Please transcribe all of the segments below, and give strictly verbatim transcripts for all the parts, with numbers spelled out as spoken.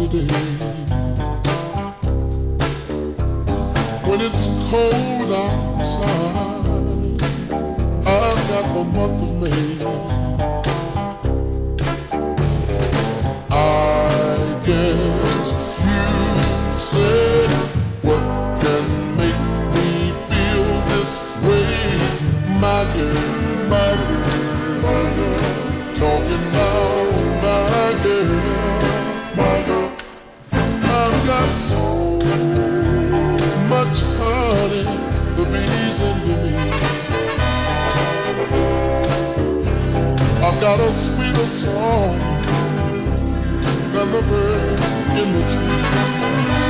today. When it's cold outside, I've got the month of May. I guess you said, what can make me feel this way? My girl, my girl, my girl, talking now, my girl, my girl. I've got so much honey, the bees envy me. I've got a sweeter song than the birds in the trees.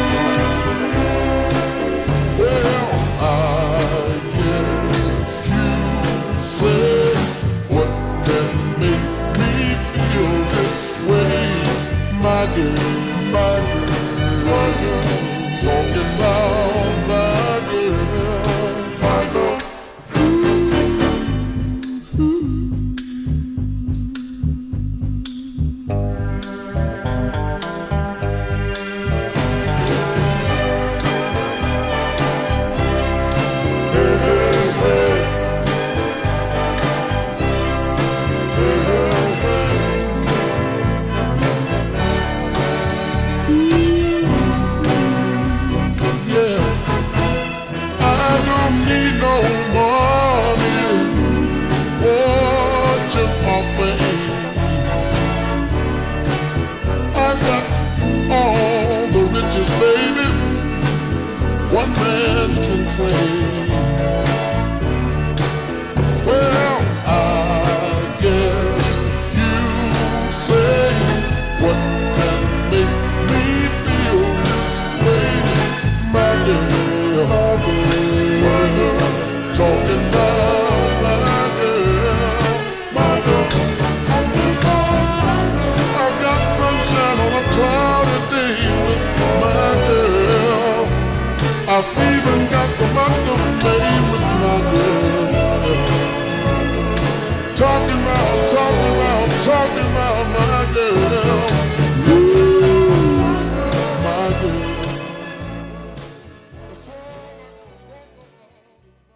Well, I guess you said, what can make me feel this way? My girl, my girl, my girl, talking about my girl, my girl. Ooh, ooh. I've got all the riches, baby. One man